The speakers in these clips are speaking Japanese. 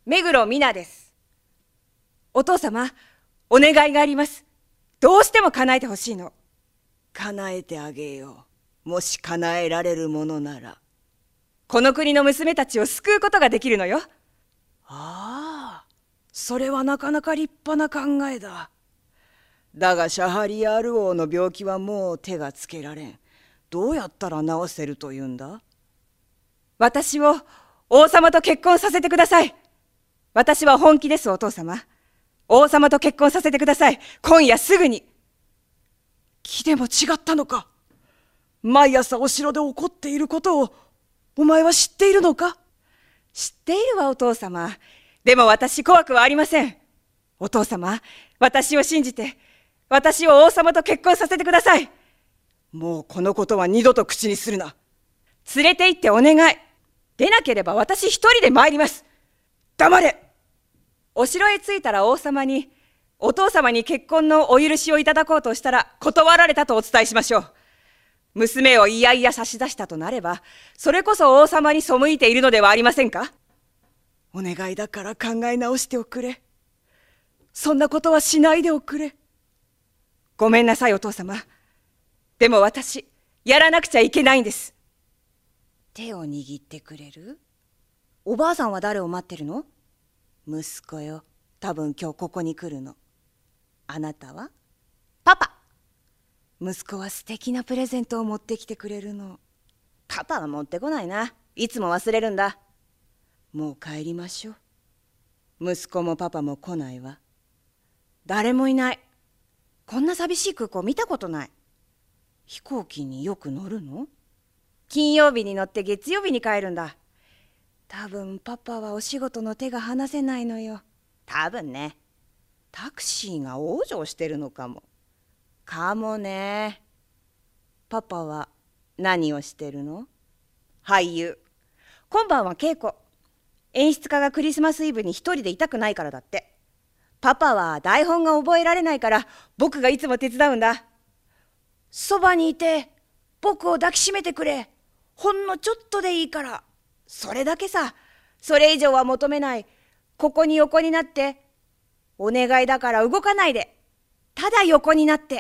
目黒美奈です。お父様、お願いがあります。どうしても叶えてほしいの。 叶えてあげよう。もし叶えられるものなら。 この国の娘たちを救うことができるのよ。 ああ、それはなかなか立派な考えだ。だがシャハリヤール王の病気はもう手がつけられん。どうやったら治せるというんだ？ 私を王様と結婚させてください。私は本気です、お父様。王様と結婚させてください。今夜すぐに。 気でも違ったのか？毎朝お城で起こっていることをお前は知っているのか？ 知っているわ、お父様。でも私怖くはありません。お父様、私を信じて、私を王様と結婚させてください。 もうこのことは二度と口にするな。 連れて行ってお願い。出なければ私一人で参ります。 黙れ。 お城へ着いたら王様に、お父様に結婚のお許しをいただこうとしたら断られたとお伝えしましょう。娘をいやいや差し出したとなれば、それこそ王様に背いているのではありませんか？ お願いだから考え直しておくれ。そんなことはしないでおくれ。 ごめんなさい、お父様。でも私、やらなくちゃいけないんです。手を握ってくれる？おばあさんは誰を待ってるの？ 息子よ。多分今日ここに来るの。あなたは？ パパ。 息子は素敵なプレゼントを持ってきてくれるの。 パパは持ってこないな。いつも忘れるんだ。 もう帰りましょう。息子もパパも来ないわ。 誰もいない。こんな寂しい空港見たことない。飛行機によく乗るの？金曜日に乗って月曜日に帰るんだ。 多分パパはお仕事の手が離せないのよ。 多分ね。タクシーが往生してるのかも。かもね。パパは何をしてるの？俳優。今晩は稽古。演出家がクリスマスイブに一人でいたくないからだって。パパは台本が覚えられないから僕がいつも手伝うんだ。 そばにいて僕を抱きしめてくれ。ほんのちょっとでいいから。 それだけさ。それ以上は求めない。ここに横になって。お願いだから動かないで。ただ横になって。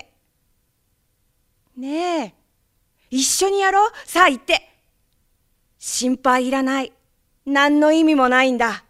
ねえ、一緒にやろう。さあ行って。心配いらない。何の意味もないんだ。